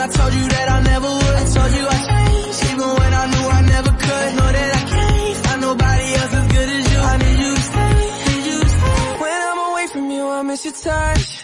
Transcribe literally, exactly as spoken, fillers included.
I told you that I never would. I told you I changed, even when I knew I never could. Know that I can't find nobody else as good as you. I need you to stay, need you to stay. When I'm away from you, I miss your touch.